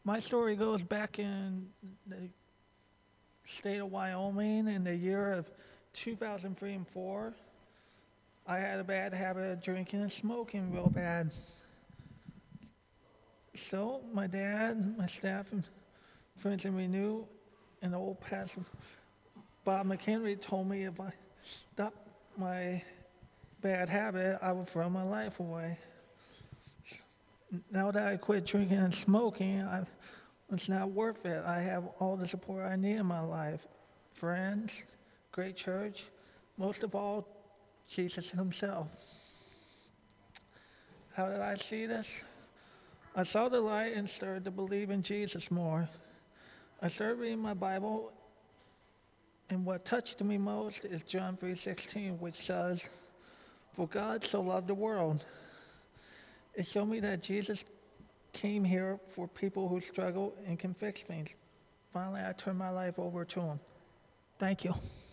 My story goes back in the state of Wyoming in the year of 2003 and 4. I had a bad habit of drinking and smoking real bad. So my dad, my staff, and friends in Renew, and the old pastor Bob McHenry told me if I stopped my bad habit, I would throw my life away. Now that I quit drinking and smoking, it's not worth it. I have all the support I need in my life. Friends, great church, most of all, Jesus himself. How did I see this? I saw the light and started to believe in Jesus more. I started reading my Bible, and what touched me most is John 3:16, which says, "For God so loved the world." It showed me that Jesus came here for people who struggle and can fix things. Finally, I turned my life over to him. Thank you.